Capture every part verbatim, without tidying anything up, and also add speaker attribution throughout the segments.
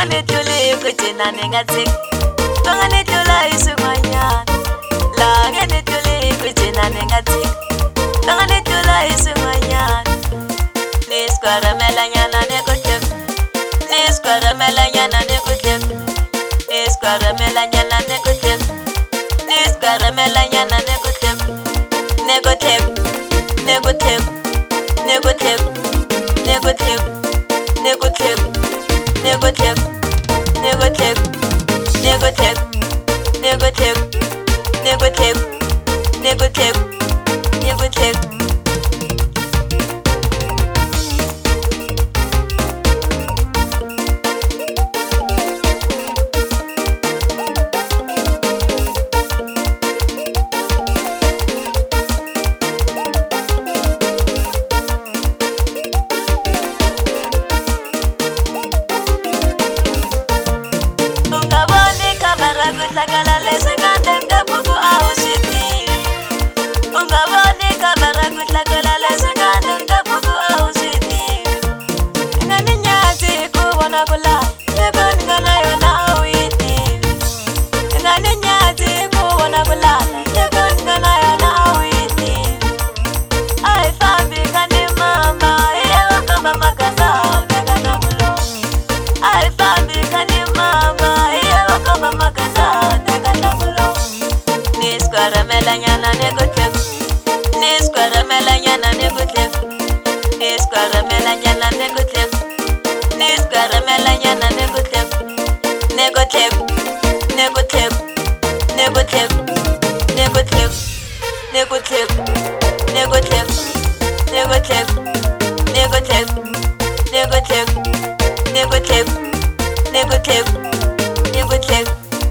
Speaker 1: Bangani tuli kuchina nengatik Bangani tula isumanya Langani tuli kuchina nengatik Bangani tula isumanya Niskwara melanyana negotem Niskwara melanyana negotem Niskwara melanyana negotem Niskwara melanyana negotem Negotem Negotem Negotem Negotem Negotem Negotem Negotem Negotem Negotem Negotem Negotem Negotem Lagala lesengande ngabuku ausiti Ungaboni kamera kutlagala lesengande ngabuku ausiti Ngani nyati kuwana kula Nekon ngana yona awiti Ngani nyati kuwana kula Nekon ngana yona awiti Ay fambi kani mama Ewa kama makaza Nekana mulo Ay fambi kani mama Ewa kama makaza Niskwara melanyana negotem Niskwara melanyana negotem Niskwara melanyana negotem Niskwara melanyana negotem Negotem Negotem Negotem Negotem Negotem Negotem Negotem Negotem Negotem Negotem Negotem Negotem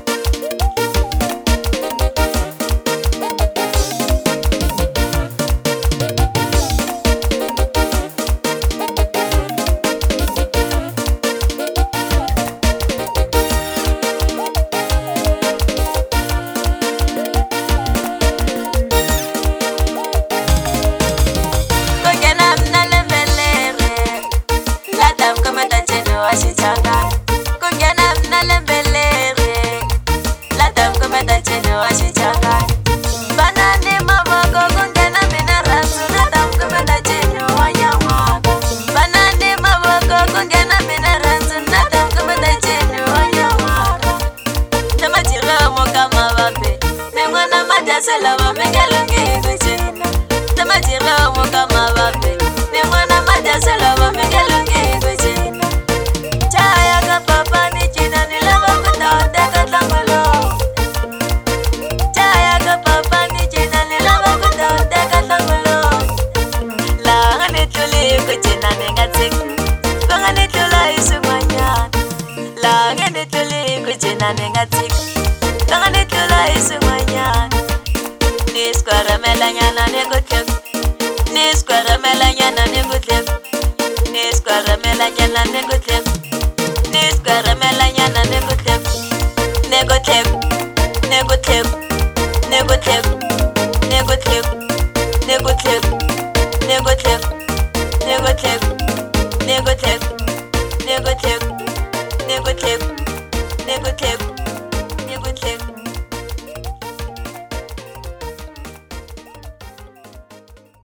Speaker 1: Washitanga kungena mnalembelere Ladam kumeta chini washitanga Banani maboko kungena minarasu Ladam kumeta chini wanyamwaka Banani maboko kungena minarasu Ladam kumeta chini wanyamwaka Tamajira moka mababe Mengwana majasela wa mengelungi kuchina Tamajira moka mababe Mengwana majasela wa mengelungi kuchina Chaya ka papa ni china ni lava kuta teka tangalo Chaya ka papa ni china ni lava kuta teka tangalo Langani tuli kuchina nengatik Bangani tula isumanya Langani tuli kuchina nengatik Bangani tula isumanya Niskwara melanyana negotem Niskwara melanyana negotem Niskwara melanyana negotem Niskwara melanyana negotem Negotem Negotem Negotem Negotem Negotem Negotem Negotem Negotem Negotem Negotem Negotem Negotem